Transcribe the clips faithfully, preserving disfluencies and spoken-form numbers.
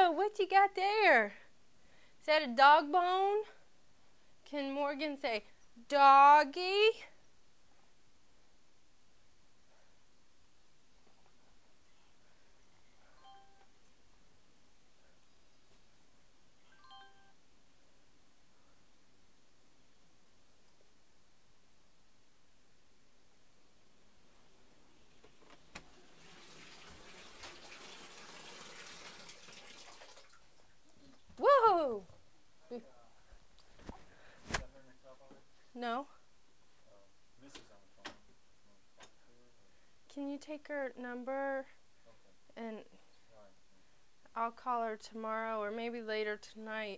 Whoa, what you got there? Is that a dog bone? Can Morgan say, doggy? Whoa! No. Can you take her number and I'll call her tomorrow or maybe later tonight.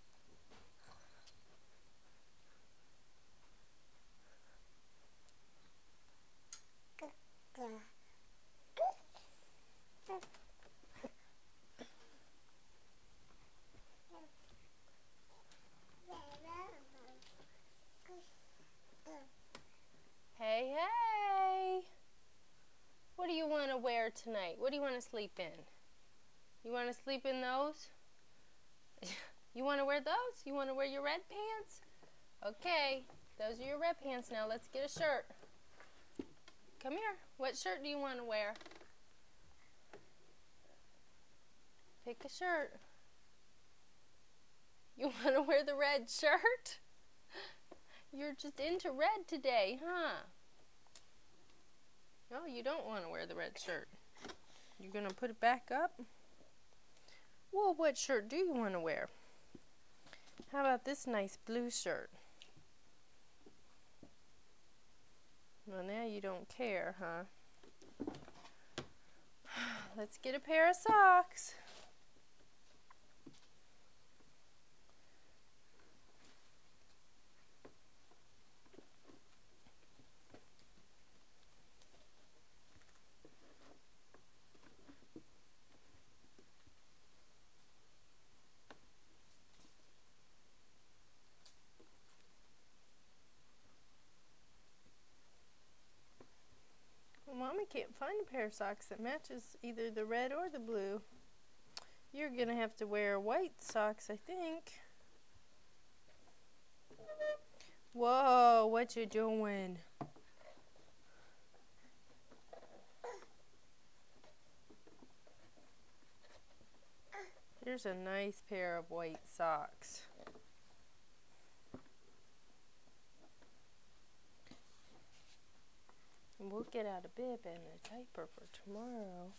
Hey, hey! What do you want to wear tonight? What do you want to sleep in? You want to sleep in those? You want to wear those? You want to wear your red pants? Okay, those are your red pants now. Let's get a shirt. Come here. What shirt do you want to wear? Pick a shirt. You want to wear the red shirt? You're just into red today, huh? No, you don't want to wear the red shirt. You're going to put it back up? Well, what shirt do you want to wear? How about this nice blue shirt? Well, now you don't care, huh? Let's get a pair of socks. Well, Mommy can't find a pair of socks that matches either the red or the blue. You're gonna have to wear white socks, I think. Whoa, what you doing? Here's a nice pair of white socks. And we'll get out a bib and a diaper for tomorrow.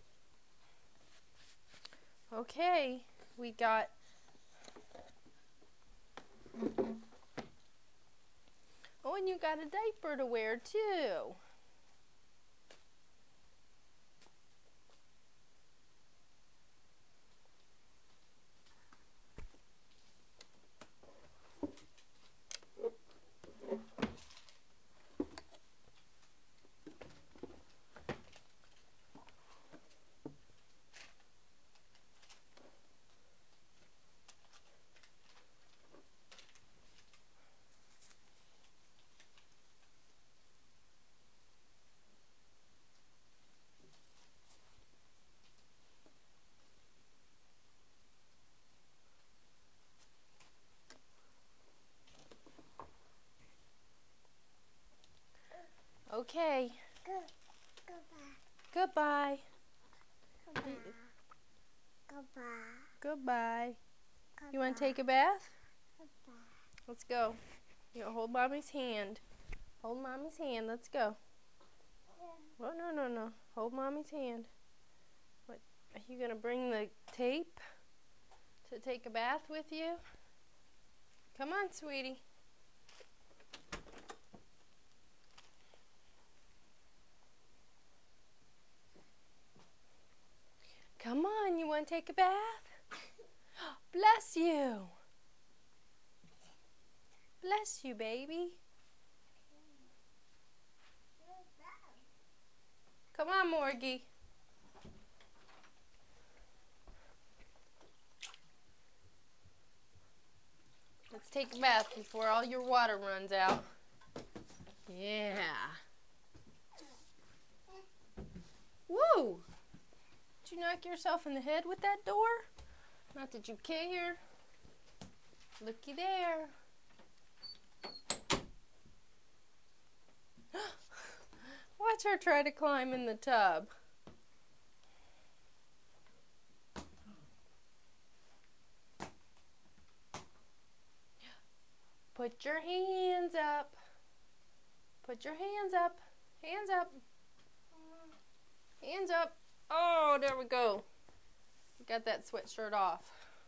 Okay, we got oh, and you got a diaper to wear too. Okay. Goodbye. Goodbye. Goodbye. Goodbye. Goodbye. You want to take a bath? Goodbye. Let's go. You hold Mommy's hand. Hold Mommy's hand. Let's go. Oh, no, no, no. Hold Mommy's hand. What? Are you going to bring the tape to take a bath with you? Come on, sweetie. Come on, you want to take a bath? Bless you. Bless you, baby. Come on, Morgie. Let's take a bath before all your water runs out. Yeah. Woo! Did you knock yourself in the head with that door? Not that you care. Looky there. Watch her try to climb in the tub. Put your hands up. Put your hands up. Hands up. Hands up. Oh, there we go. Got that sweatshirt off.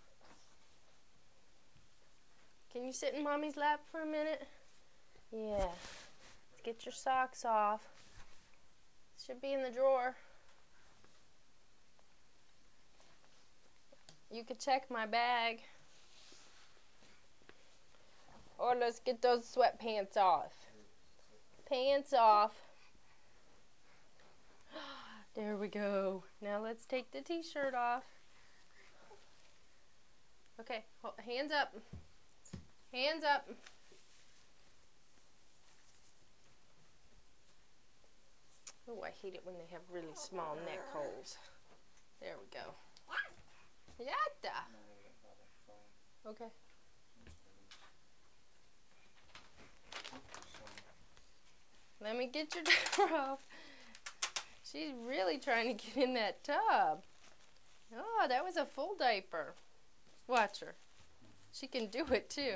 Can you sit in Mommy's lap for a minute? Yeah. Let's get your socks off. Should be in the drawer. You could check my bag. Or let's get those sweatpants off. Pants off. There we go. Now let's take the t-shirt off. Okay, hands up. Hands up. Oh, I hate it when they have really small neck holes. There we go. Yatta. Okay. Let me get your diaper off. She's really trying to get in that tub. Oh, that was a full diaper. Watch her. She can do it too.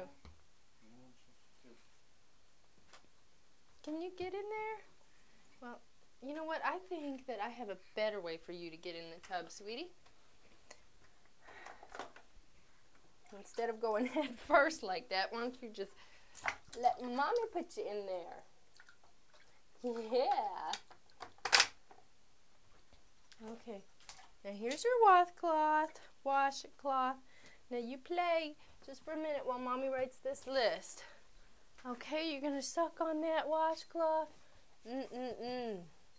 Can you get in there? Well, you know what? I think that I have a better way for you to get in the tub, sweetie. Instead of going head first like that, why don't you just let Mommy put you in there? Yeah. Okay. Now here's your washcloth. Washcloth. Now you play just for a minute while Mommy writes this list. Okay, you're going to suck on that washcloth. Mm-mm-mm.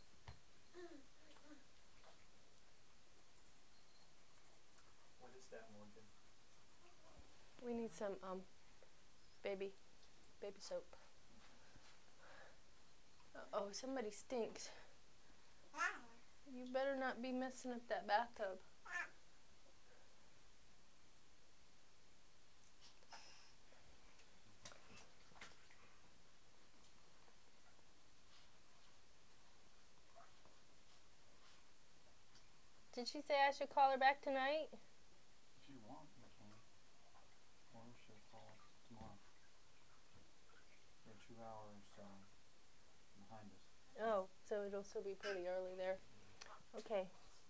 What is that, Morgan? We need some um baby baby soap. Uh-oh, somebody stinks. You better not be messing up that bathtub. Did she say I should call her back tonight? If you want, you can. Or she'll call tomorrow. We're two hours uh, behind us. Oh, so it'll still be pretty early there. Okay.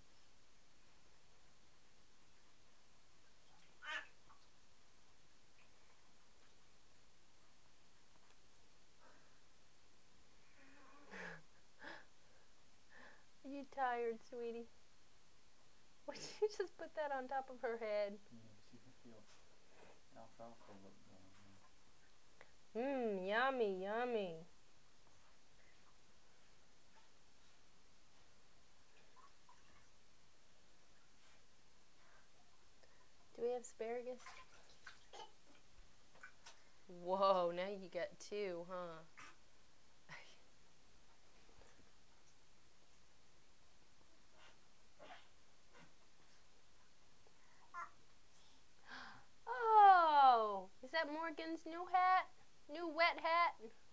Are you tired, sweetie? Why did you just put that on top of her head? Yeah, see if I feel alfalfa look going. Mmm, yummy, yummy. Do we have asparagus? Whoa, now you got two, huh? Oh, is that Morgan's new hat? New wet hat?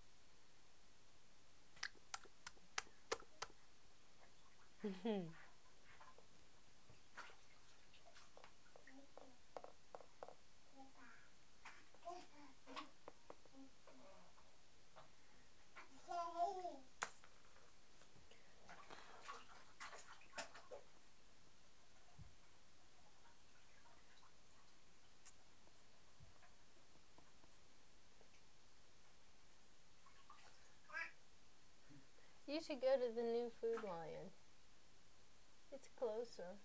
You should go to the new Food Lion. It's closer.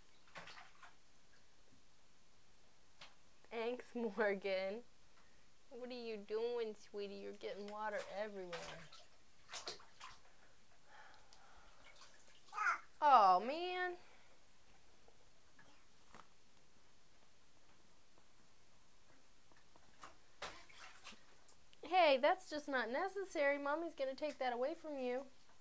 Thanks, Morgan. What are you doing, sweetie? You're getting water everywhere. Oh, man. Hey, that's just not necessary. Mommy's going to take that away from you.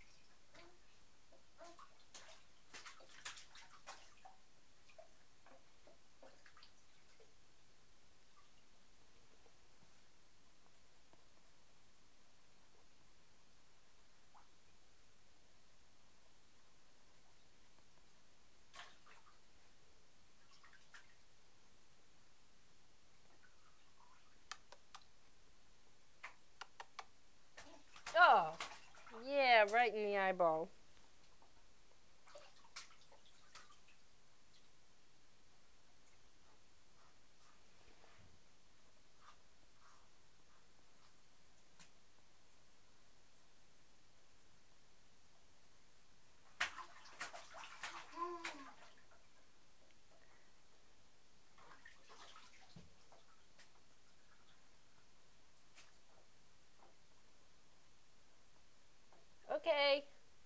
Oh, yeah, right in the eyeball. Okay.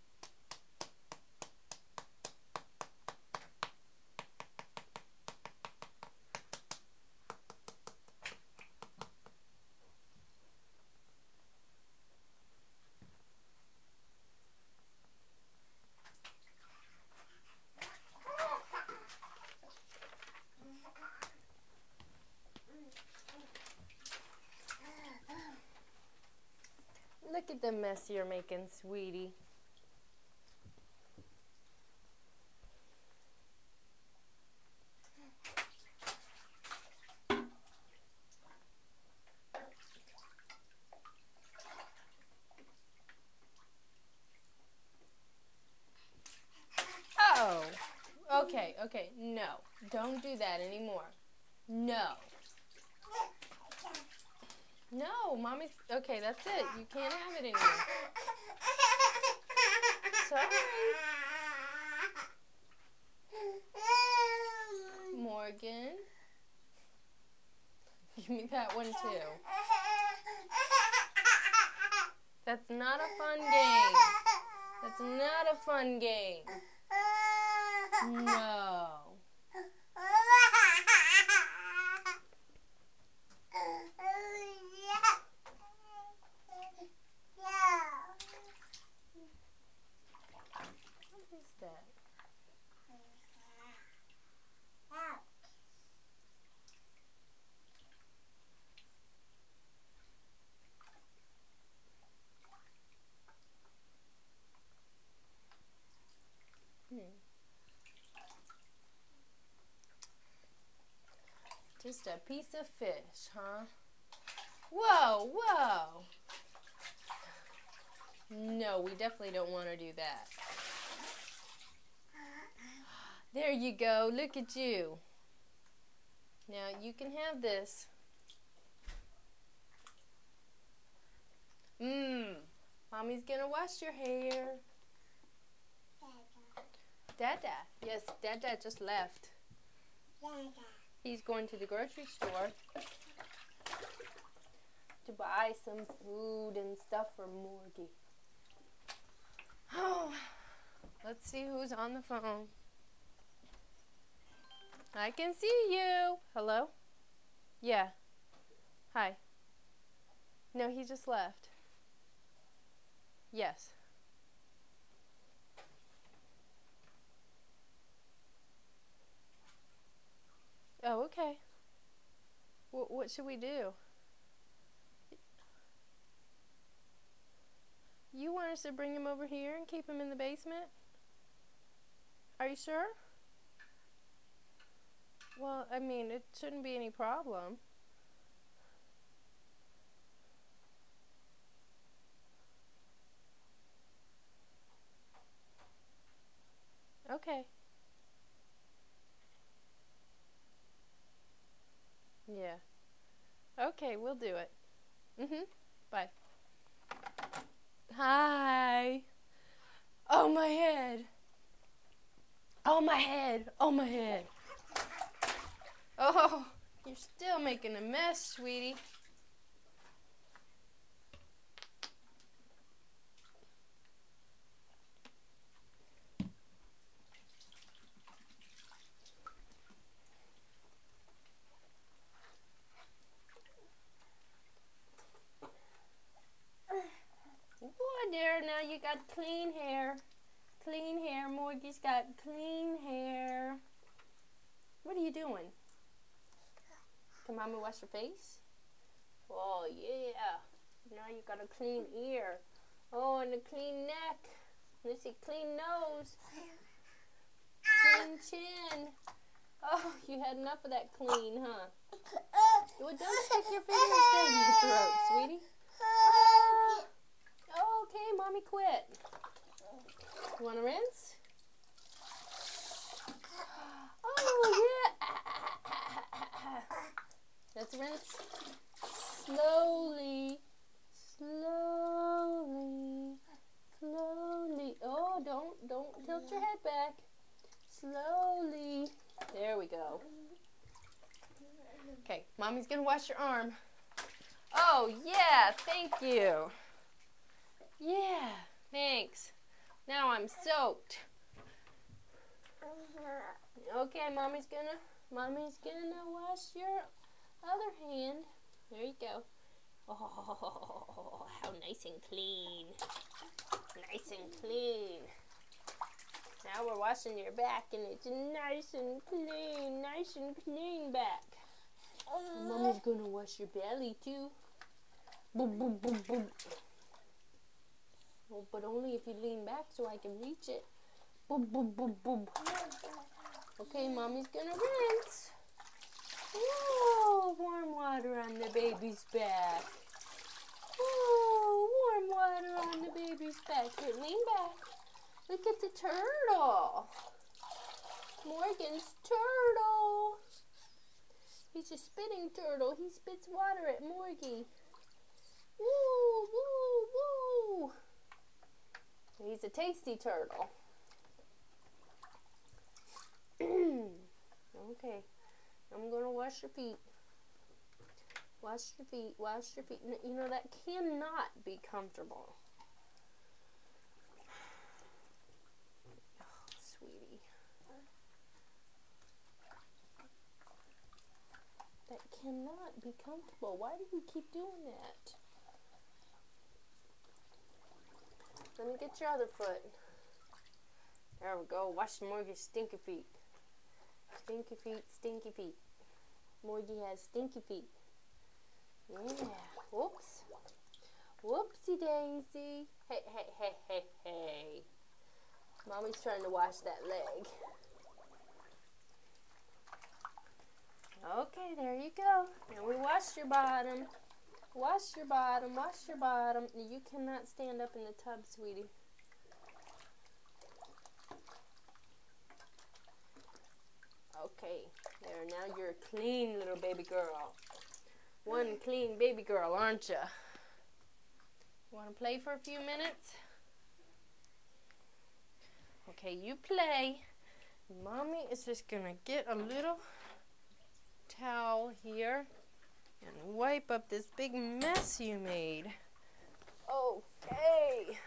Look at the mess you're making, sweetie. Oh, okay, okay, no. Don't do that anymore. No. No, Mommy's, okay, that's it. You can't have it anymore. Sorry. Morgan. Give me that one too. That's not a fun game. That's not a fun game. No. What is that? Hmm. Just a piece of fish, huh? Whoa, whoa. No, we definitely don't want to do that. There you go. Look at you. Now you can have this. Mmm. Mommy's gonna wash your hair. Dada. Yes, Dada just left. He's going to the grocery store to buy some food and stuff for Morgie. Oh, let's see who's on the phone. I can see you. Hello? Yeah. Hi. No, he just left. Yes. Oh, okay. W- what should we do? You want us to bring him over here and keep him in the basement? Are you sure? Well, I mean, it shouldn't be any problem. Okay. Yeah. Okay, we'll do it. Mm-hmm. Bye. Hi. Oh, my head. Oh, my head. Oh, my head. Oh, you're still making a mess, sweetie. there. Now you got clean hair. Clean hair. Morgie's got clean hair. What are you doing? Can Mama wash your face? Oh, yeah. Now you got a clean ear. Oh, and a clean neck. Let's see, clean nose. Clean chin. Oh, you had enough of that clean, huh? Well, don't stick your fingers down your throat, sweetie. Oh, okay, Mommy quit. You want to rinse? Oh, yeah. Let's rinse slowly, slowly, slowly. Oh, don't, don't tilt your head back. Slowly. There we go. Okay, Mommy's gonna wash your arm. Oh, yeah, thank you. Yeah, thanks. Now I'm soaked. Okay, Mommy's gonna, Mommy's gonna wash your other hand. There you go. Oh, how nice and clean. Nice and clean. Now we're washing your back, and it's nice and clean, nice and clean back. And Mommy's gonna wash your belly too. Boom, boom, boom, boom. Oh, but only if you lean back so I can reach it. Boom, boom, boom, boom. Okay, Mommy's gonna rinse. Whoa, warm water on the baby's back. Whoa, warm water on the baby's back. Here, lean back. Look at the turtle. Morgan's turtle. He's a spitting turtle. He spits water at Morgie. Woo, woo, woo. He's a tasty turtle. Okay. I'm going to wash your feet. Wash your feet. Wash your feet. You know, that cannot be comfortable. Sweetie. That cannot be comfortable. Why do you keep doing that? Let me get your other foot. There we go. Wash Morgie's stinky feet. Stinky feet, stinky feet. Morgie has stinky feet. Yeah. Whoops. Whoopsie daisy. Hey, hey, hey, hey, hey. Mommy's trying to wash that leg. Okay, there you go. Now we wash your bottom. Wash your bottom. Wash your bottom. You cannot stand up in the tub, sweetie. Okay, there. Now you're a clean little baby girl. One clean baby girl, aren't you? You want to play for a few minutes? Okay, you play. Mommy is just going to get a little towel here and wipe up this big mess you made. Okay.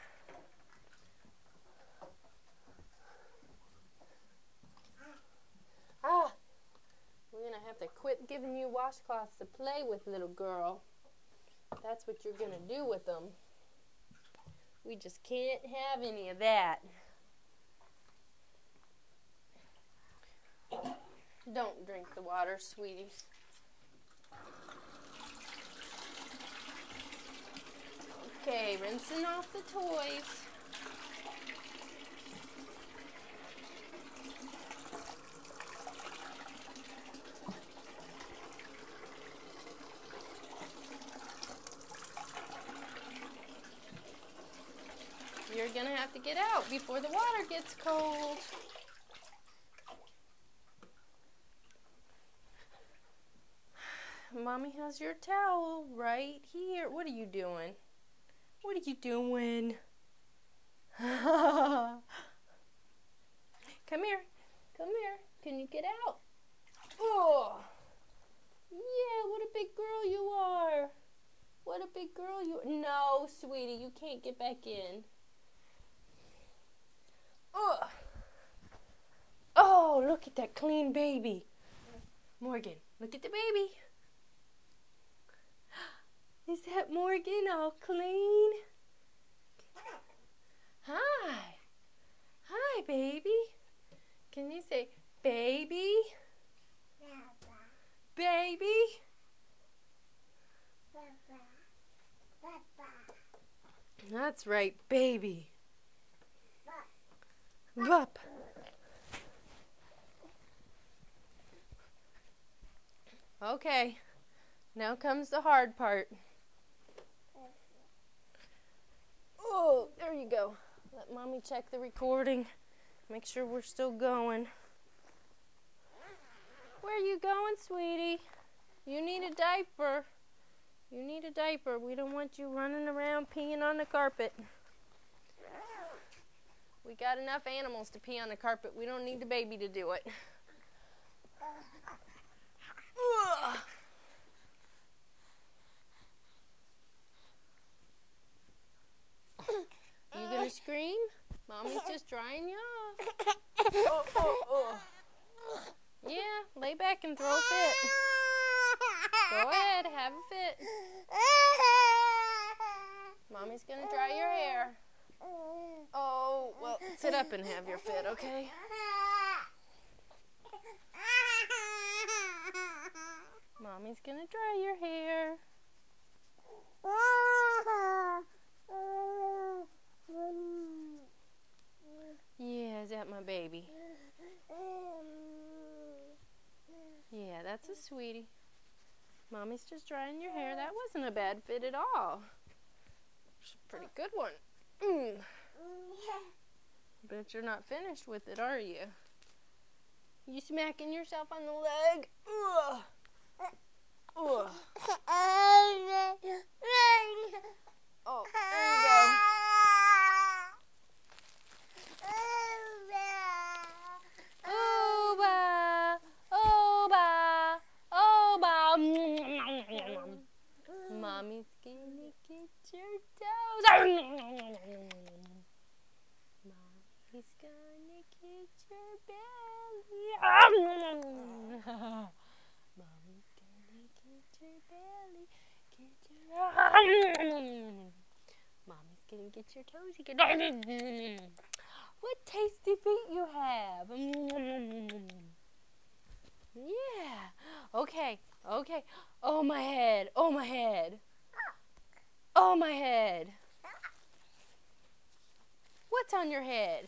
Ah, we're going to have to quit giving you washcloths to play with, little girl. That's what you're going to do with them. We just can't have any of that. Don't drink the water, sweetie. Okay, rinsing off the toys. You're gonna have to get out before the water gets cold. Mommy has your towel right here. What are you doing? What are you doing? Come here. Come here. Can you get out? Oh, yeah, what a big girl you are. What a big girl you are. No, sweetie, you can't get back in. Oh, oh, look at that clean baby. Morgan, look at the baby. Is that Morgan all clean? That's right, baby. Bup. Okay, now comes the hard part. Oh, there you go. Let mommy check the recording. Make sure we're still going. Where are you going, sweetie? You need a diaper. You need a diaper. We don't want you running around peeing on the carpet. We got enough animals to pee on the carpet. We don't need the baby to do it. Ugh. You gonna scream? Mommy's just drying you off. Oh, oh, oh. Yeah, lay back and throw a fit. Go ahead, have a fit. Mommy's gonna dry your hair. Oh, well, sit up and have your fit, okay? Mommy's gonna dry your hair. Yeah, is that my baby? Yeah, that's a sweetie. Mommy's just drying your hair. That wasn't a bad fit at all. It's a pretty good one. Mm. Bet you're not finished with it, are you? You smacking yourself on the leg? Ugh. Ugh. Oh, there you go. Oba, oba, oba. Mommy's gonna get your toes. Mommy's gonna get your belly. Mommy's gonna get your belly. Get your. Mommy's gonna get your toes. What tasty feet you have. Yeah. Okay. Okay. Oh, my head. Oh, my head. Oh, my head. What's on your head?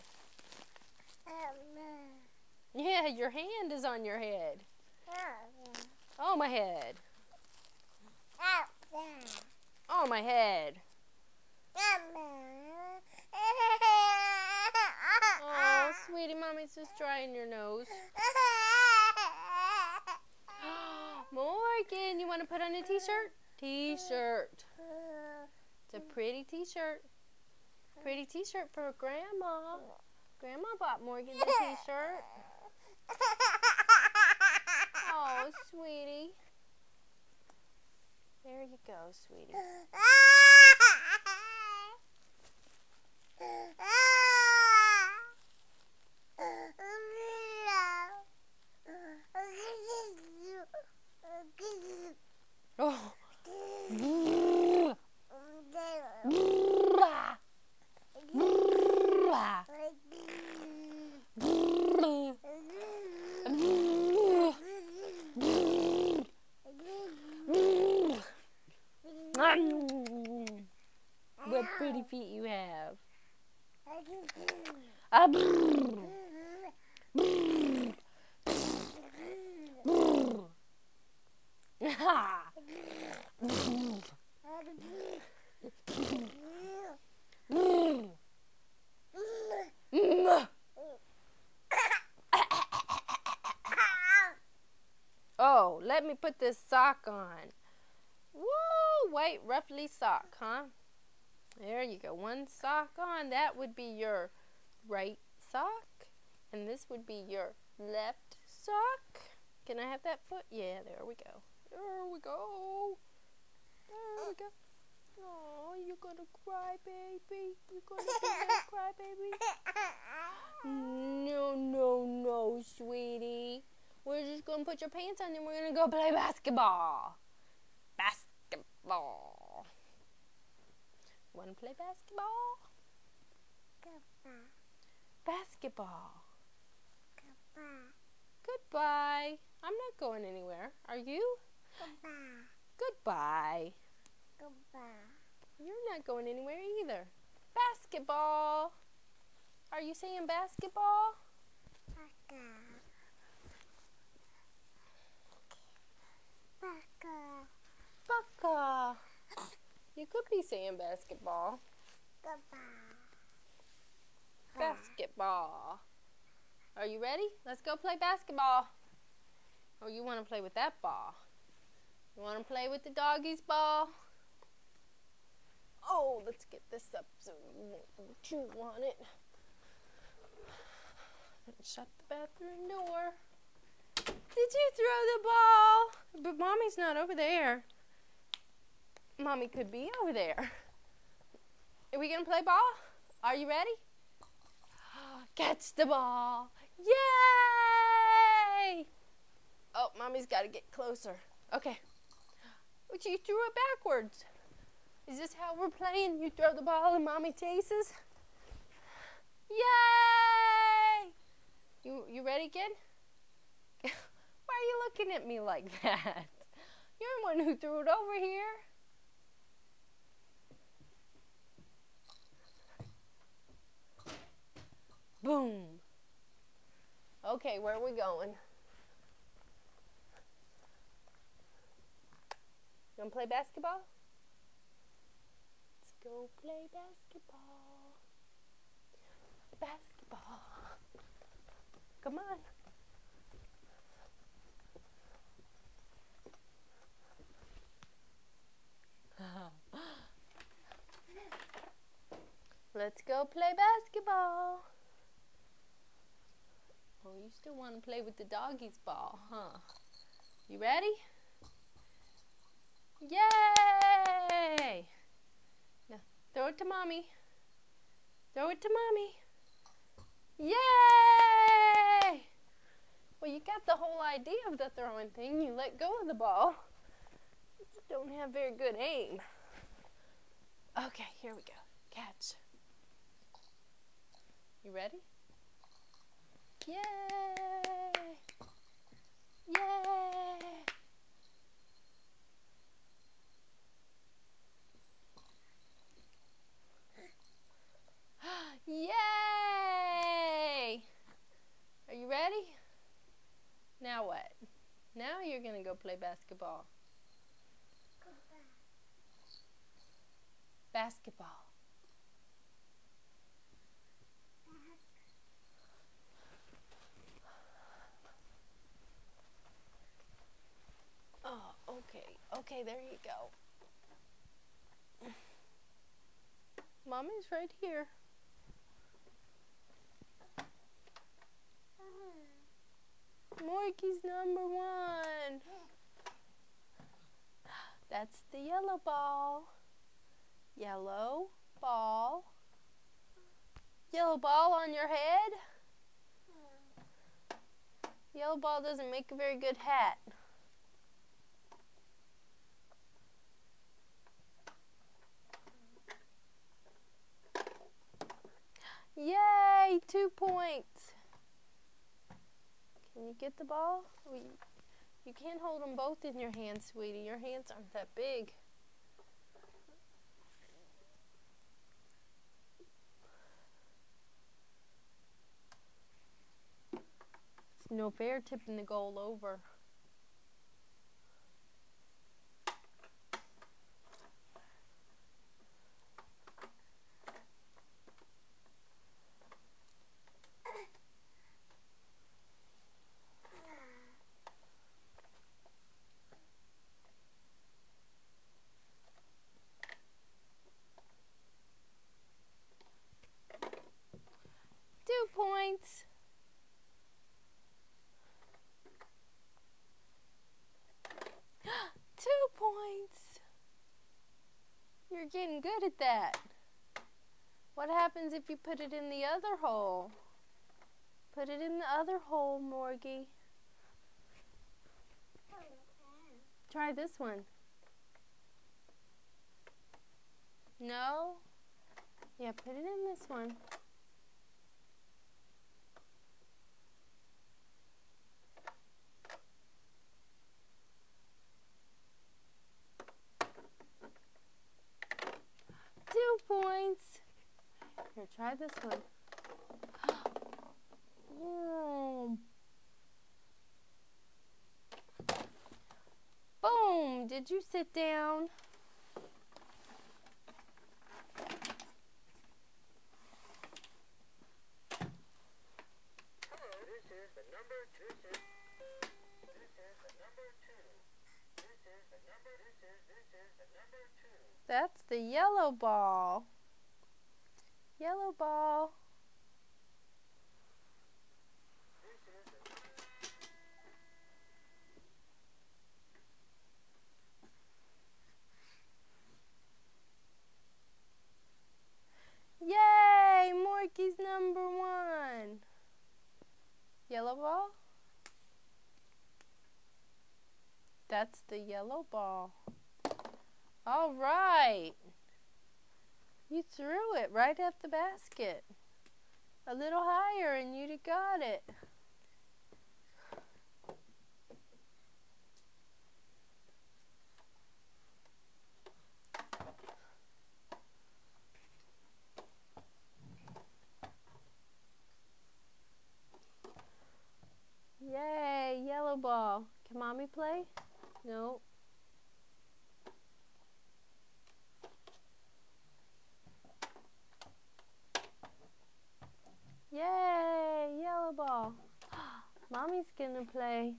Yeah, your hand is on your head. Oh, my head. Oh, my head. Oh, sweetie, mommy's just drying your nose. Morgan, you want to put on a t-shirt? T-shirt. It's a pretty t-shirt. Pretty t-shirt for Grandma. Grandma bought Morgan the t-shirt. Oh, sweetie. There you go, sweetie. Oh. What pretty feet you have. Ah, brrr. Brrr. Brrr. Ha. Brrr. Brrr. Mm. Oh, let me put this sock on. Woo, white ruffly sock, huh? There you go. One sock on. That would be your right sock. And this would be your left sock. Can I have that foot? Yeah, there we go. There we go. There we go. Oh, you're gonna cry, baby. You're gonna be a cry, baby. No, no, no, sweetie. We're just gonna put your pants on and we're gonna go play basketball. Basketball. Wanna play basketball? Basketball. Goodbye. I'm not going anywhere. Are you? Goodbye. Goodbye. Goodbye. You're not going anywhere either. Basketball. Are you saying basketball? Baka. Baka. Baka. You could be saying basketball. Goodbye. Basketball. Are you ready? Let's go play basketball. Or you want to play with that ball? You want to play with the doggy's ball? Oh, let's get this up so you won't chew on it. Then shut the bathroom door. Did you throw the ball? But Mommy's not over there. Mommy could be over there. Are we going to play ball? Are you ready? Catch the ball. Yay! Oh, Mommy's got to get closer. Okay. But you threw it backwards. Is this how we're playing? You throw the ball and Mommy chases? Yay! You, you ready, kid? Why are you looking at me like that? You're the one who threw it over here. Boom. Okay, where are we going? You want to play basketball? Let's go play basketball. Basketball. Come on. Let's go play basketball. Oh, you still want to play with the doggy's ball, huh? You ready? Yay! Now, throw it to Mommy. Throw it to Mommy. Yay! Well, you got the whole idea of the throwing thing. You let go of the ball. You just don't have very good aim. Okay, here we go. Catch. You ready? Yay! Yay! Yay! Are you ready? Now what? Now you're going to go play basketball. Basketball. Oh, okay. Okay, there you go. Mommy's right here. Morky's number one. That's the yellow ball. Yellow ball. Yellow ball on your head. Yellow ball doesn't make a very good hat. Yay! Two points. Can you get the ball? We, you can't hold them both in your hands, sweetie. Your hands aren't that big. It's no fair tipping the goal over. Two points. Two points. You're getting good at that. What happens if you put it in the other hole? Put it in the other hole, Morgie. Try this one. No? Yeah, put it in this one. Here, try this one. Oh. Boom! Did you sit down? Hello, this is the number two. This is, this is the number two. This is the number. This is this is the number two. That's the yellow ball. Yellow ball. This is the Yay! Morky's number one. Yellow ball? That's the yellow ball. All right. You threw it right at the basket. A little higher and you'd have got it. Yay, yellow ball. Can Mommy play? No. Yay, yellow ball. Mommy's gonna play.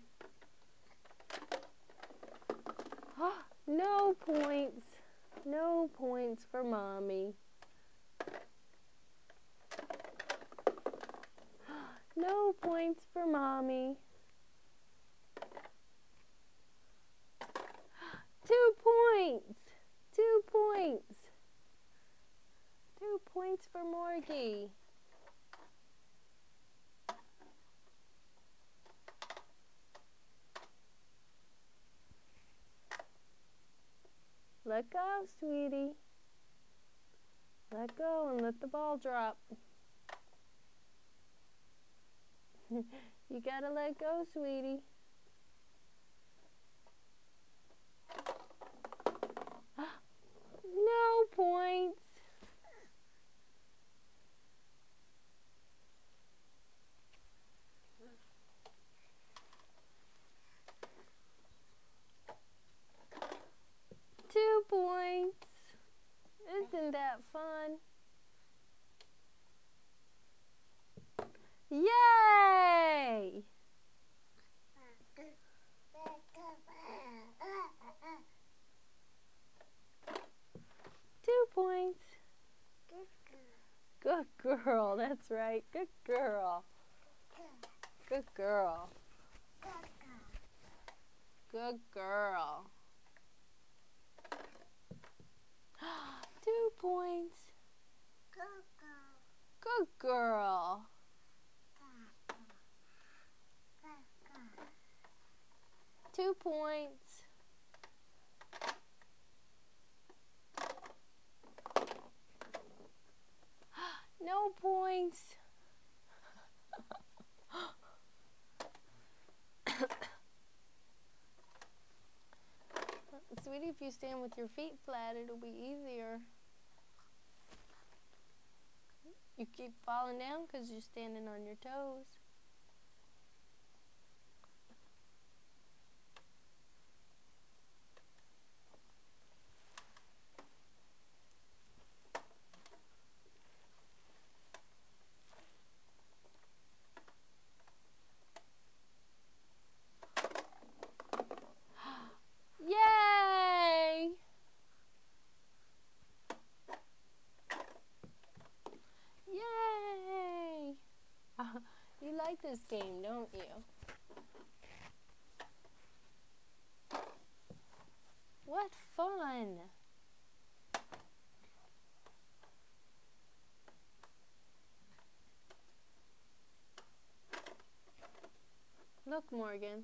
No points. No points for Mommy. No points for Mommy. Two points. Two points. Two points for Morgy. Let go, sweetie. Let go and let the ball drop. You gotta let go, sweetie. No points. Two points. Isn't that fun? Yay! Two points. Good girl, that's right. Good girl. Good girl. Good girl. Two points. Good girl. Two points. No points. Sweetie, if you stand with your feet flat, it'll be easier. You keep falling down because you're standing on your toes. Yay! Yay! Uh, you like this game, don't you? What fun! Look, Morgan.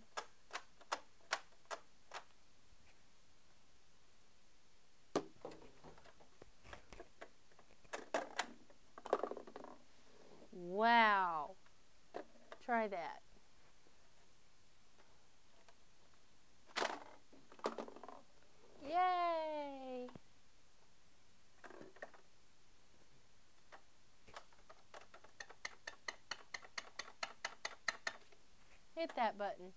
Wow. Try that. Yay! that button.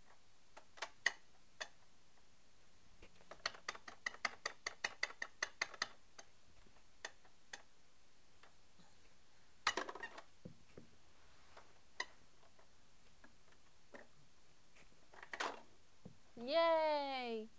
Yay!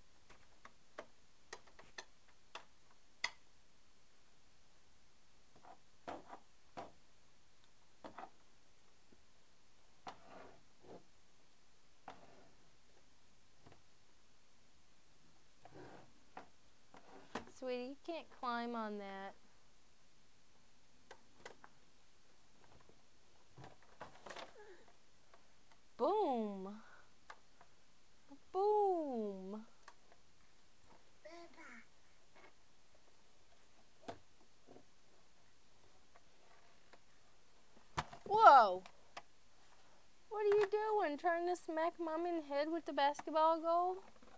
Sweetie, you can't climb on that. Boom! Boom! Whoa! What are you doing? Trying to smack Mom in the head with the basketball goal?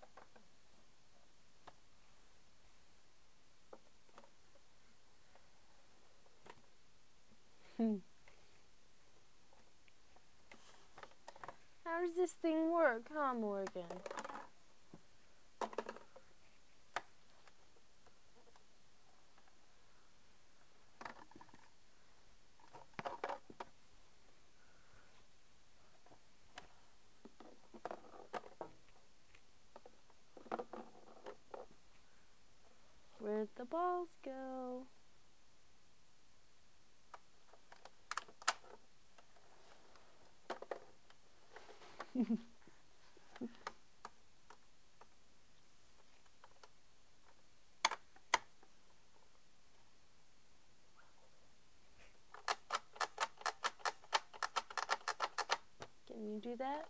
How does this thing work, huh, Morgan? Where'd the balls go? Can you do that?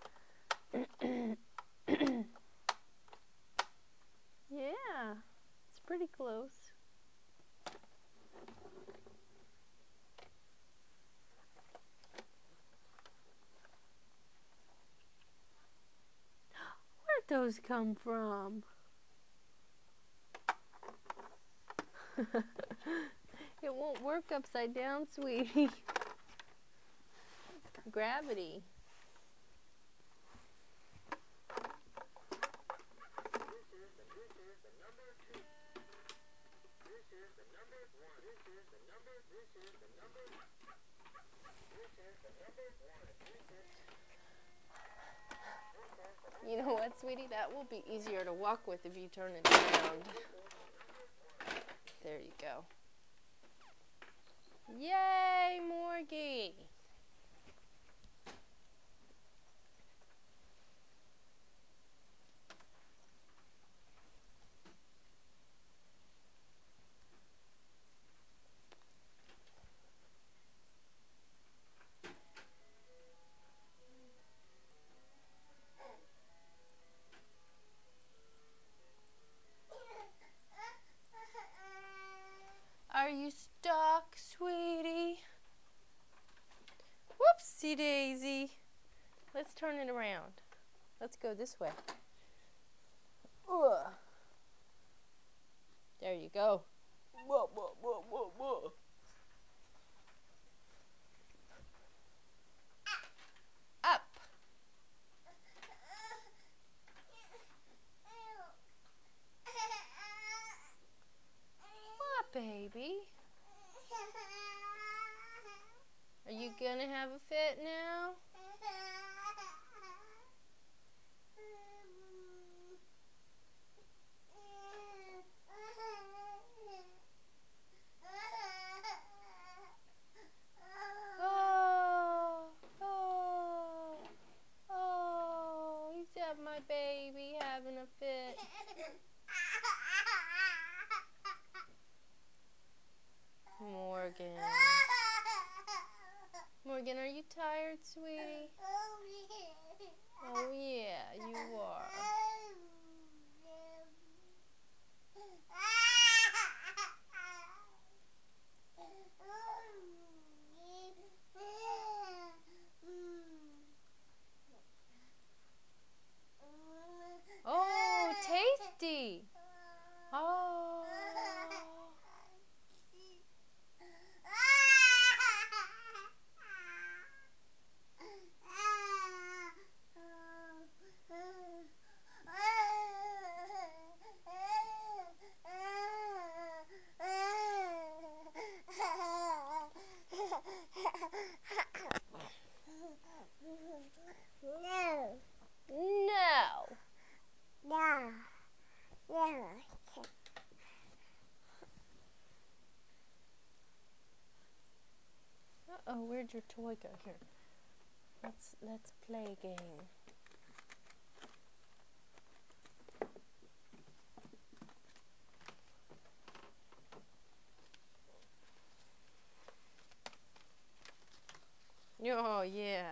Yeah, it's pretty close. Where'd those come from? It won't work upside down, sweetie. Gravity. You know what, sweetie? That will be easier to walk with if you turn it around. There you go. Yay, Morgie! Are you stuck, sweetie? Whoopsie daisy. Let's turn it around. Let's go this way. Ugh. There you go. Whoa, whoa, whoa, whoa, whoa. Up. What, baby? Are you gonna have a fit now? Oh, oh, oh, he's got my baby having a fit. Morgan. Morgan, are you tired, sweetie? Oh, yeah, you are. Oh, tasty. Oh. Uh-oh, where'd your toy go? Here. Let's let's play a game. Oh yeah.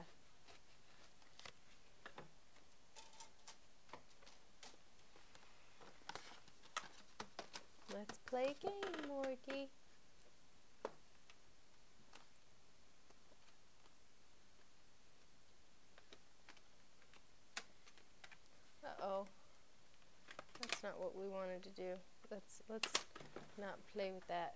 Let's play a game, Morgie. Uh-oh. That's not what we wanted to do. Let's let's not play with that.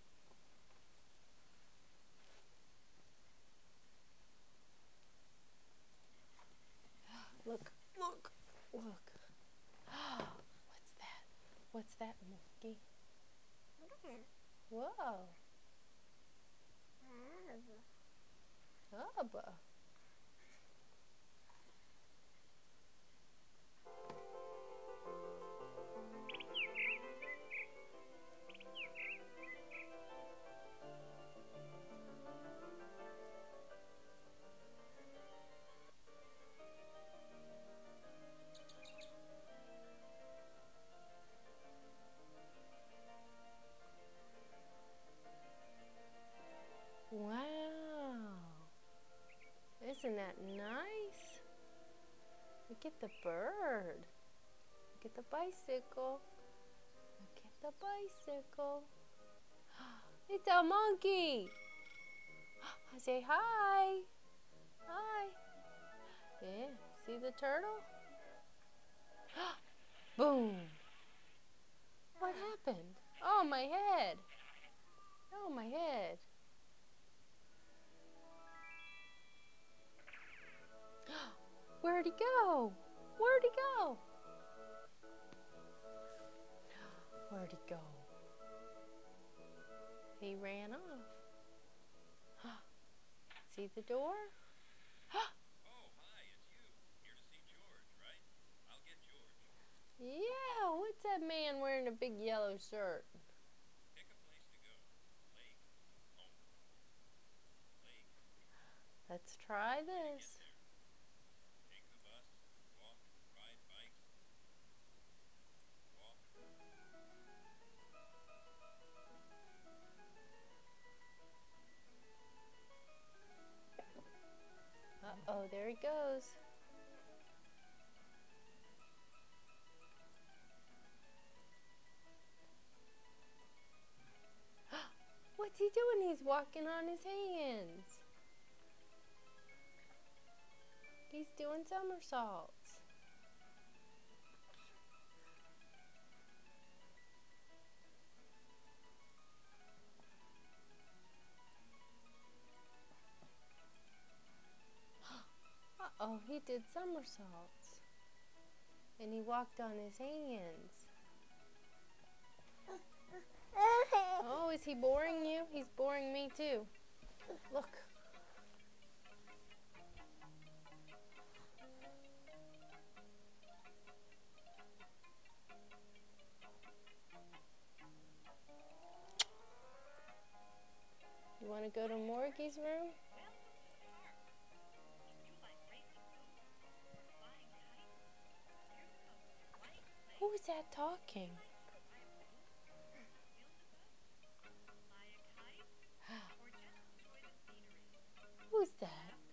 Look, look, look. What's that? What's that, Morgie? Whoa. Hubba. Wow. Isn't that nice? Look at the bird. Look at the bicycle. Look at the bicycle. It's a monkey. Say hi. Hi. Yeah, see the turtle? Boom. What happened? Oh, my head. Oh, my head. Where'd he go? Where'd he go? Where'd he go? He ran off. See the door? Oh, hi, it's you. Here to see George, right? I'll get George. Yeah, what's that man wearing a big yellow shirt? Pick a place to go. Lake. Home. Lake. Let's try this. Take the bus. Walk. Ride bikes. Walk. Uh-oh, there he goes. What's he doing? He's walking on his hands. He's doing somersaults. Uh-oh, he did somersaults. And he walked on his hands. Oh, is he boring you? He's boring me too. Look. You want to go to Morgie's room? Who is that talking? Who's that?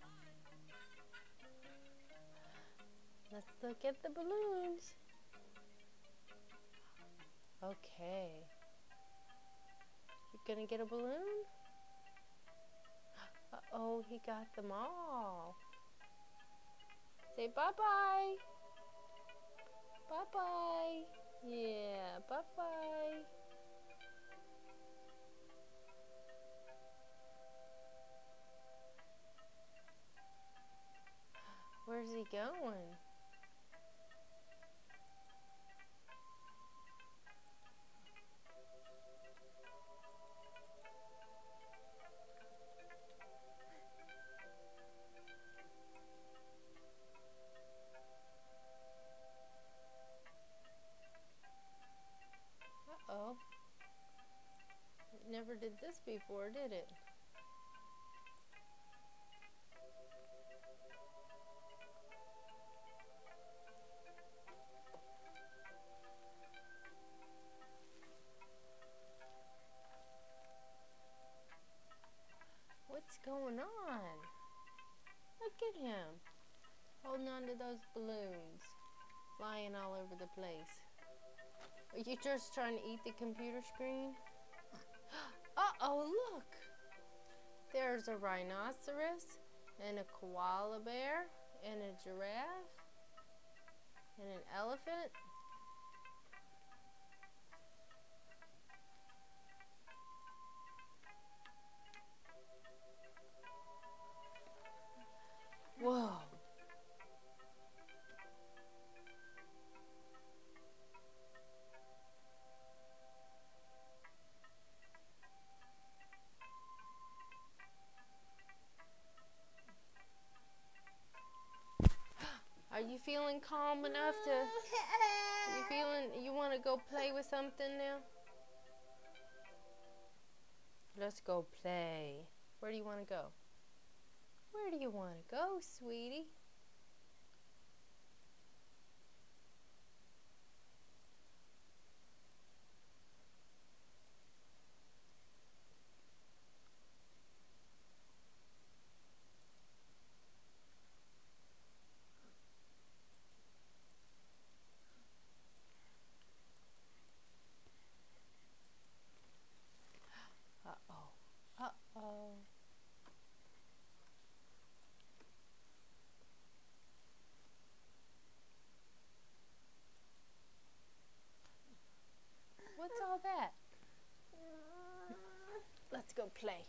Let's look at the balloons. Okay. You gonna get a balloon? Uh-oh, he got them all. Say bye-bye. Bye-bye. Yeah, bye-bye. Where's he going? Uh-oh. It never did this before, did it? going on? Look at him. Holding on to those balloons. Flying all over the place. Are you just trying to eat the computer screen? Uh-oh, look. There's a rhinoceros and a koala bear and a giraffe and an elephant. Whoa. Are you feeling calm enough to, you feeling, you want to go play with something now? Let's go play. Where do you want to go? Where do you want to go, sweetie? Uh-oh. Uh-oh. What's all that? Let's go play.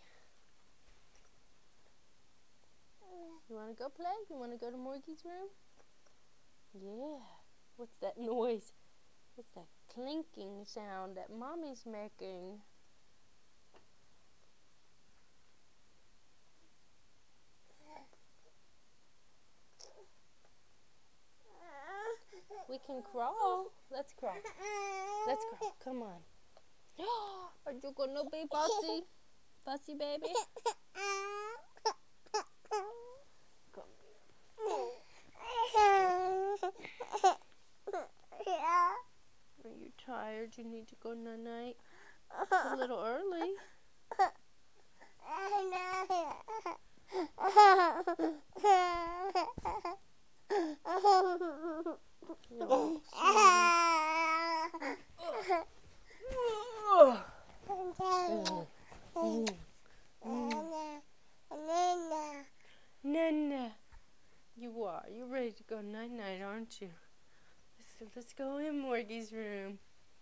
You want to go play? You want to go to Morgie's room? Yeah. What's that noise? What's that clinking sound that Mommy's making? We can crawl. Let's crawl. Let's crawl. Come on. Are you gonna be fussy? Fussy baby? Come here. Are you tired? You need to go night-night? It's a little early. No. Nana, you are. You're ready to go night-night, aren't you? So let's go in Morgie's room.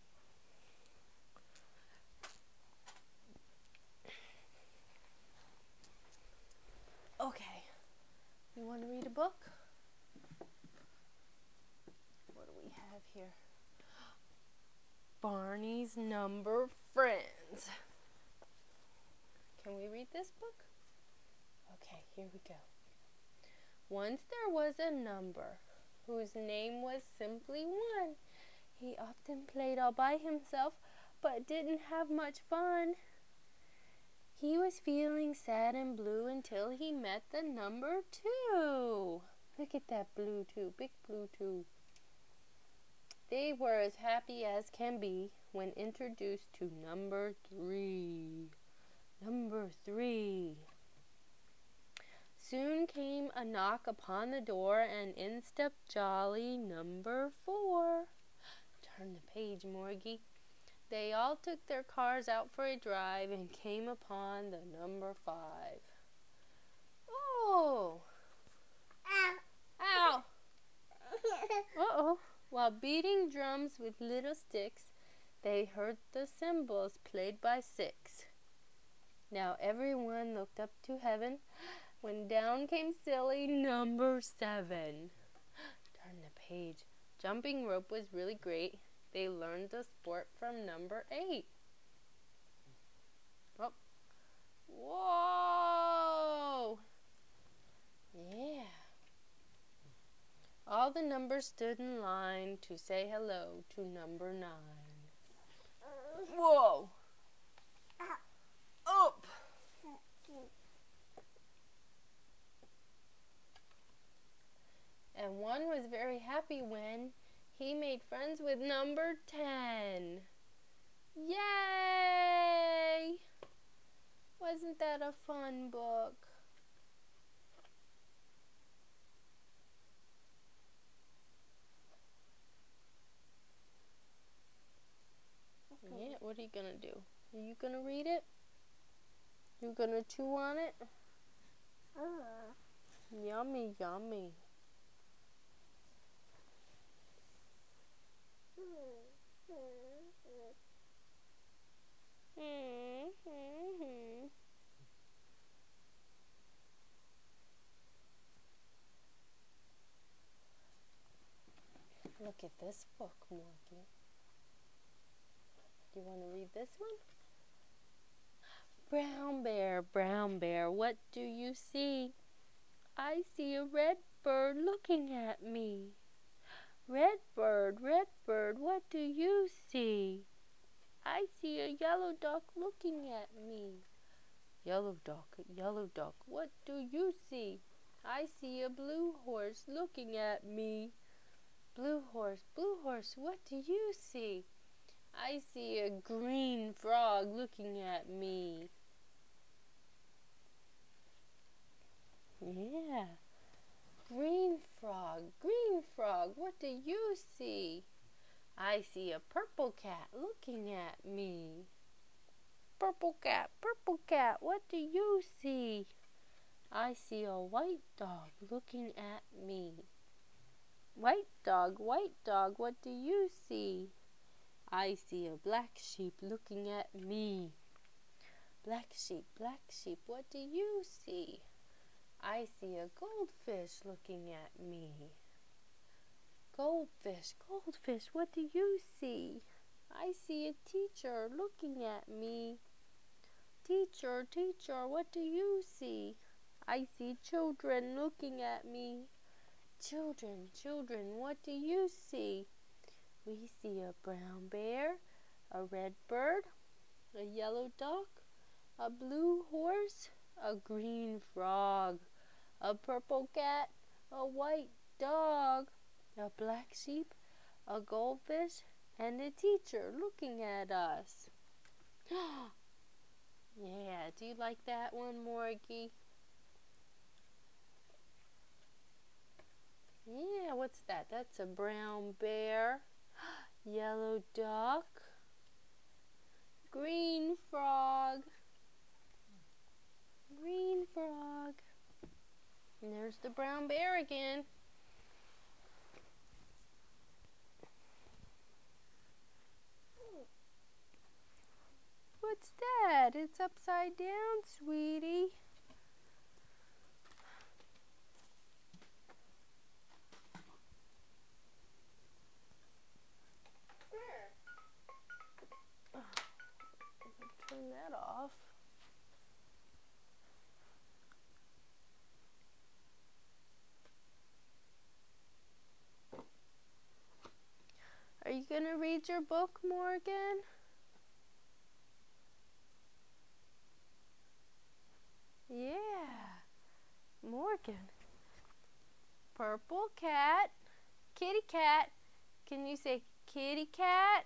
Okay. You want to read a book? What do we have here? Barney's Number Friends. Can we read this book? Okay, here we go. Once there was a number whose name was simply one. He often played all by himself, but didn't have much fun. He was feeling sad and blue until he met the number two. Look at that blue two, big blue two. They were as happy as can be when introduced to number three. Number three. Soon came a knock upon the door, and in stepped jolly number four. Turn the page, Morgie. They all took their cars out for a drive and came upon the number five. Oh! Ow! Uh-oh. While beating drums with little sticks, they heard the cymbals played by six. Now everyone looked up to heaven when down came silly number seven. Turn the page. Jumping rope was really great. They learned the sport from number eight. Oh. Whoa! Yeah. All the numbers stood in line to say hello to number nine. Whoa! Up! And one was very happy when he made friends with number ten. Yay! What Wasn't that a fun book? Yeah, what are you gonna do? Are you gonna read it? You gonna chew on it? Uh, Yummy, yummy. Mm-hmm. Look at this book, Morgan. Do you want to read this one? Brown bear, brown bear, what do you see? I see a red bird looking at me. Red bird, red bird, what do you see? I see a yellow duck looking at me. Yellow duck, yellow duck, what do you see? I see a blue horse looking at me. Blue horse, blue horse, what do you see? I see a green frog looking at me. Yeah. Green frog, green frog, what do you see? I see a purple cat looking at me. Purple cat, purple cat, what do you see? I see a white dog looking at me. White dog, white dog, what do you see? I see a black sheep looking at me. Black sheep, black sheep, what do you see? I see a goldfish looking at me. Goldfish, goldfish, what do you see? I see a teacher looking at me. Teacher, teacher, what do you see? I see children looking at me. Children, children, what do you see? We see a brown bear, a red bird, a yellow duck, a blue horse, a green frog, a purple cat, a white dog, a black sheep, a goldfish, and a teacher looking at us. Yeah, do you like that one, Morgie? Yeah, what's that? That's a brown bear, yellow duck, green frog, green frog. And there's the brown bear again. What's that? It's upside down, sweetie. Turn that off. Are you going to read your book, Morgan? Yeah. Morgan. Purple cat. Kitty cat. Can you say kitty cat?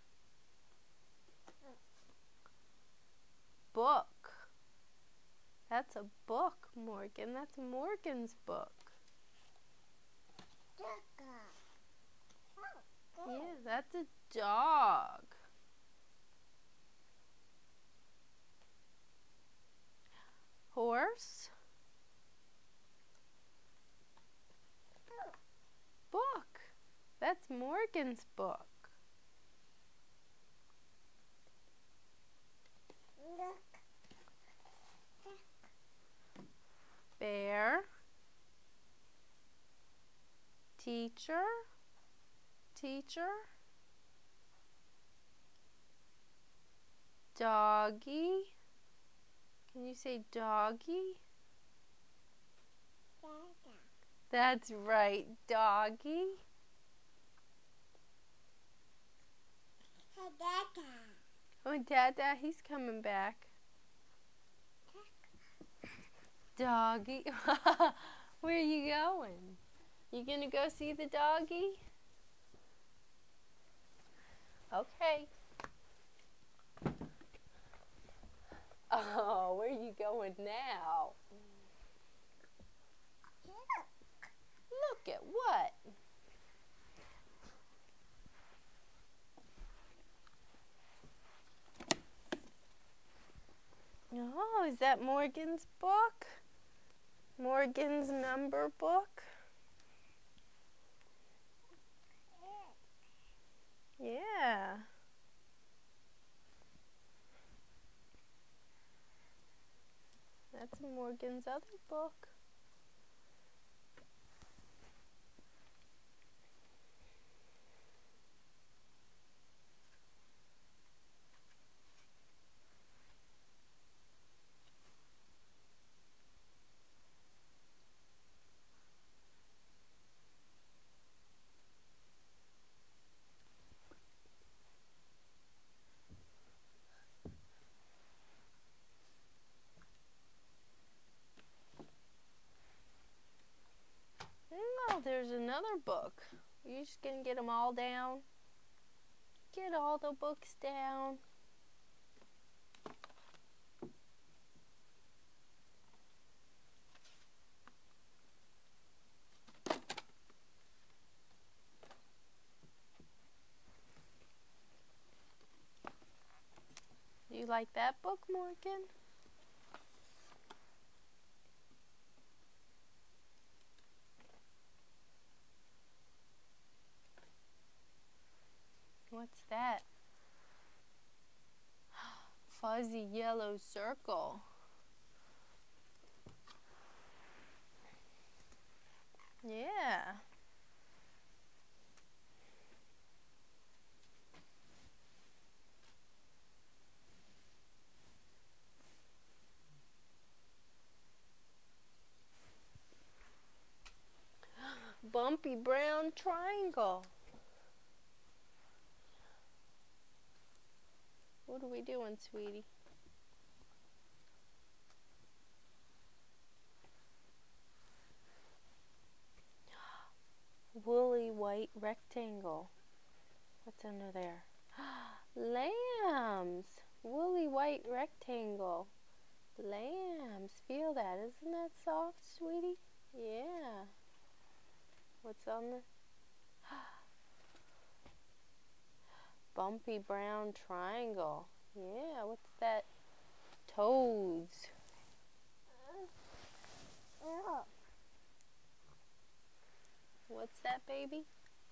Book. That's a book, Morgan. That's Morgan's book. Yeah, that's a dog. Horse. Book. That's Morgan's book. Bear. Teacher. Teacher. Doggy. Can you say doggy? Dada. That's right, doggy. Dada. Oh, Dada, he's coming back. Doggy. Where are you going? You gonna go see the doggy? Okay. Oh, where are you doing now? Look at what? Oh, is that Morgan's book? Morgan's number book? Yeah. That's Morgan's other book. Oh, there's another book. Are you just gonna get them all down? Get all the books down. Do you like that book, Morgan? What's that? Fuzzy yellow circle. Yeah. Bumpy brown triangle. What are we doing, sweetie? Woolly white rectangle. What's under there? Lambs. Woolly white rectangle. Lambs. Feel that. Isn't that soft, sweetie? Yeah. What's on the... Bumpy brown triangle. Yeah, what's that? Toes. What's that, baby?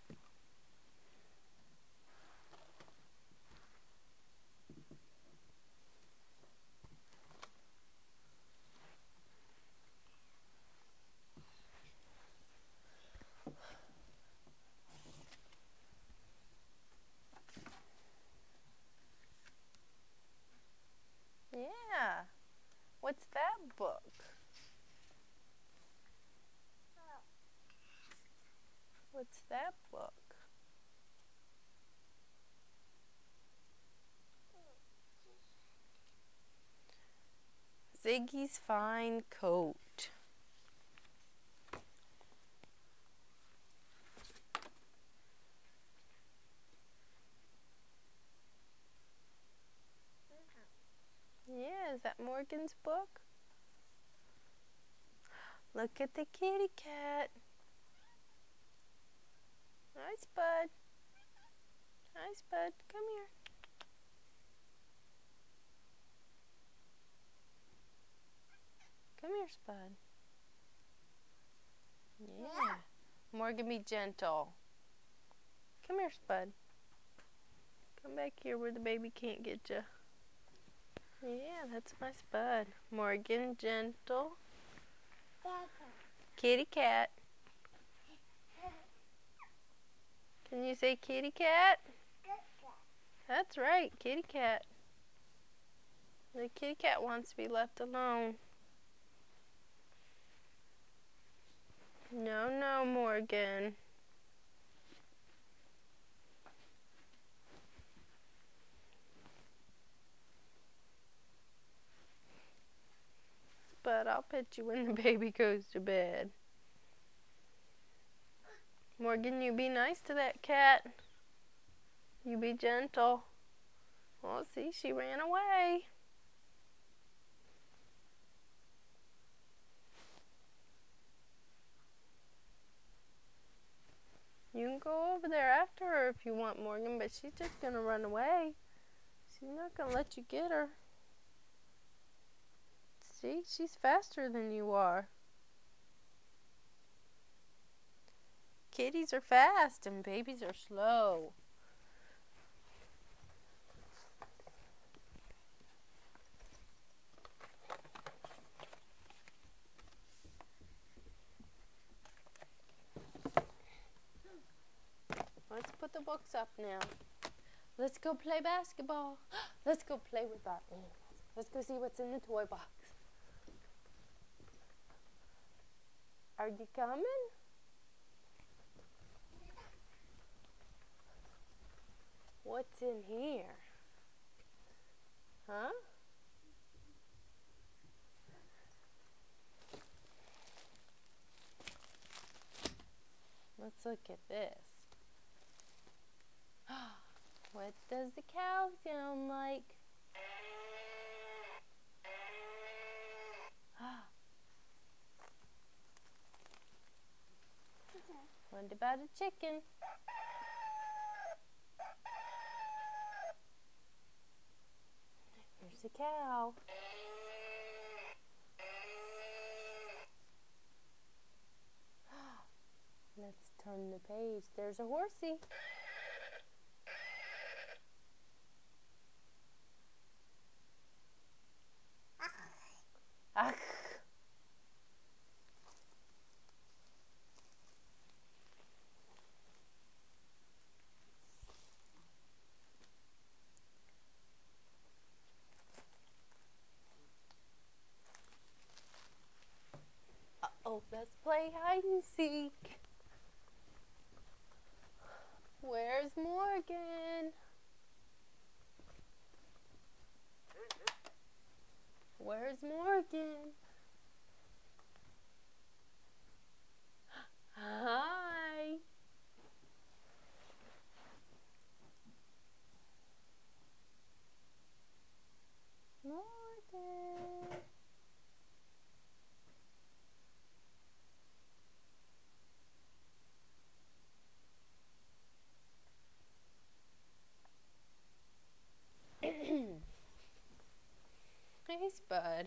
Yeah. What's that book? What's that book? Ziggy's Fine Coat. Yeah, is that Morgan's book? Look at the kitty cat. Hi, Spud. Hi, Spud. Come here. Come here, Spud. Yeah. Morgan, be gentle. Come here, Spud. Come back here where the baby can't get you. Yeah, that's my Spud. Morgan, gentle. Kitty cat. Can you say kitty cat? That's right, kitty cat. The kitty cat wants to be left alone. No, no, Morgan. But I'll pet you when the baby goes to bed. Morgan, you be nice to that cat. You be gentle. Well, see, she ran away. there after her if you want, Morgan, but she's just going to run away. She's not going to let you get her. See, she's faster than you are. Kitties are fast and babies are slow. Let's put the books up now. Let's go play basketball. Let's go play with our animals. Let's go see what's in the toy box. Are you coming? What's in here? Huh? Let's look at this. What does the cow sound like? What about a chicken? Here's a cow. Let's turn the page. There's a horsey. Ah. Uh-oh, let's play hide and seek. Where's Morgan? Where's Morgan? Hi. Morgan. Hey, Spud.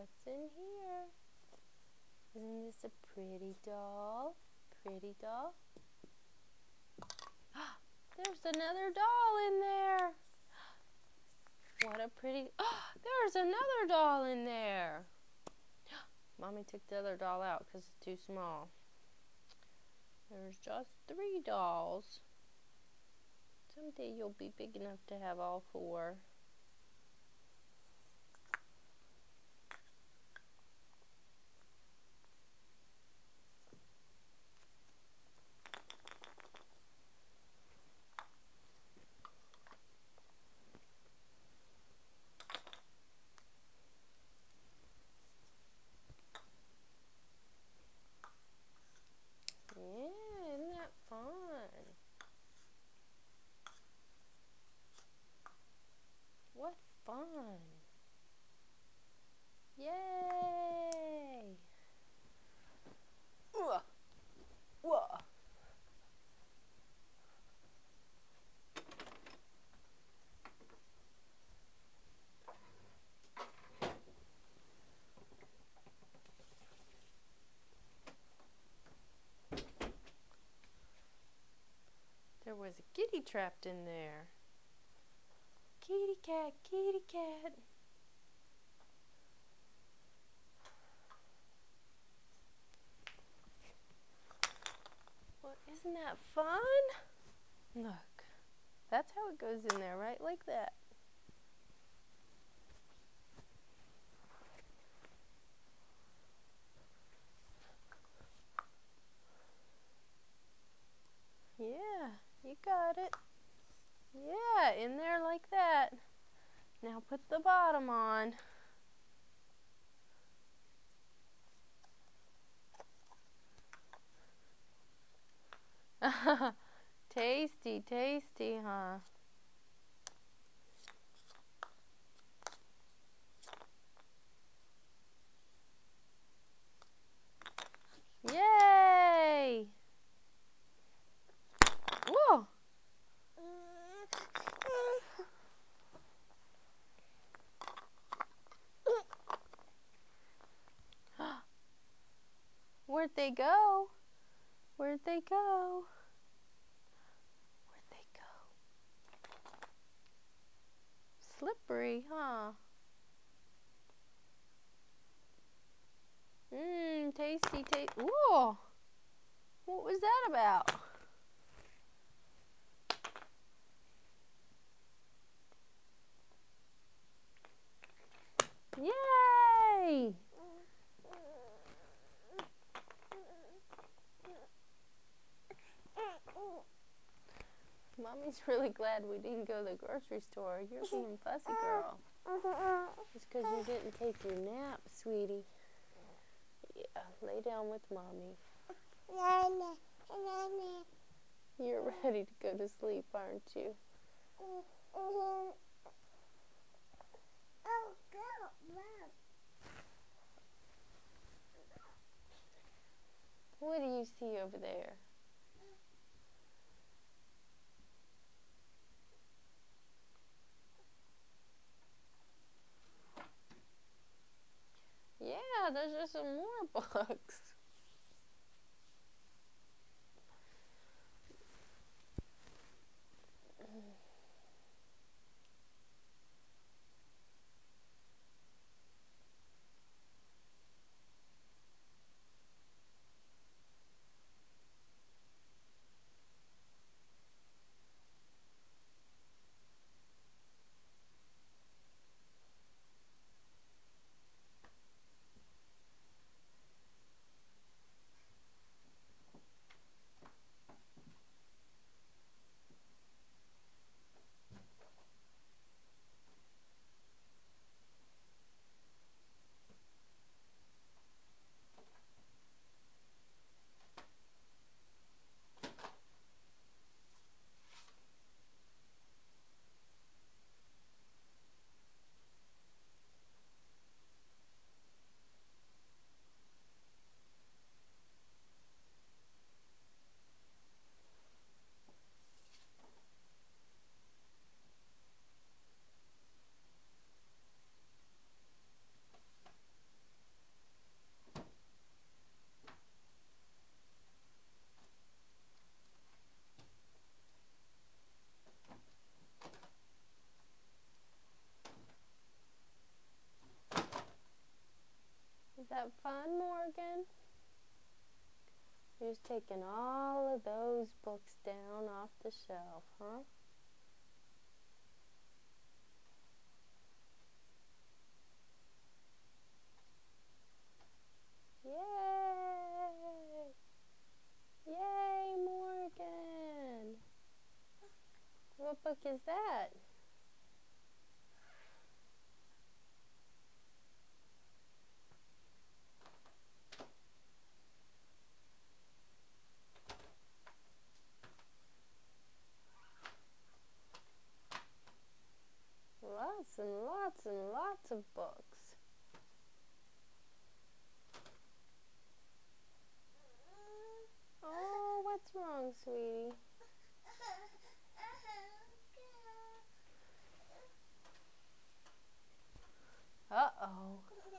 What's in here? Isn't this a pretty doll? Pretty doll? There's another doll in there. What a pretty... Oh, there's another doll in there. Mommy took the other doll out because it's too small. There's just three dolls. Someday you'll be big enough to have all four. Yeah, isn't that fun? What fun! Yay! Whoa! Whoa! There was a kitty trapped in there. Kitty cat, kitty cat. Well, isn't that fun? Look, that's how it goes in there, right? Like that. Yeah, you got it. Yeah, in there like that. Now put the bottom on. Tasty, tasty, huh? Yay! Whoa! Where'd they go? Where'd they go? Where'd they go? Slippery, huh? Mmm, tasty, tasty. Whoa! What was that about? Yay! Mommy's really glad we didn't go to the grocery store. You're being fussy, girl. It's because you didn't take your nap, sweetie. Yeah, lay down with Mommy. You're ready to go to sleep, aren't you? What do you see over there? Yeah, there's just some more books. that fun, Morgan? You're just taking all of those books down off the shelf, huh? Yay! Yay, Morgan! What book is that? Lots and lots and lots of books. Oh, what's wrong, sweetie? Uh-oh.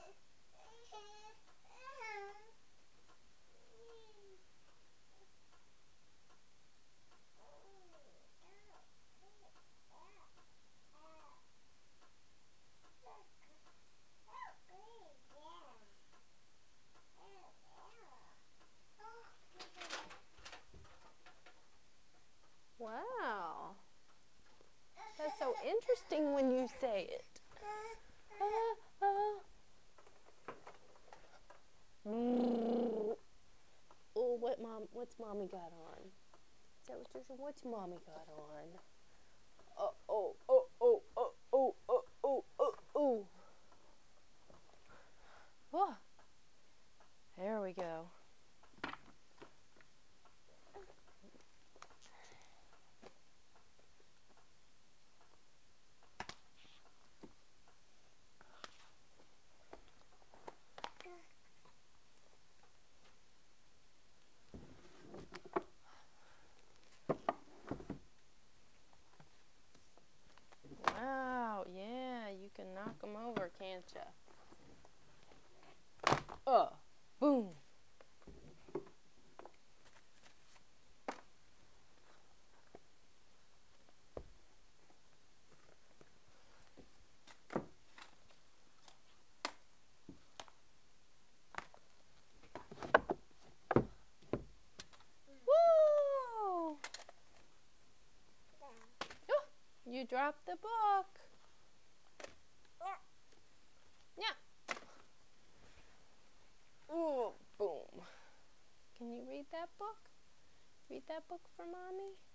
Wow. That's so interesting when you say it. Uh, uh. Oh, what mom? What's mommy got on? Is that what you're saying? What's mommy got on? Uh oh, oh, oh, oh, oh, oh, oh, oh, oh. Oh. There we go. Wow, yeah, you can knock them over, can't ya? Uh, boom. Woo! Oh, you dropped the book. Yeah. Oh, boom. Can you read that book? Read that book for mommy?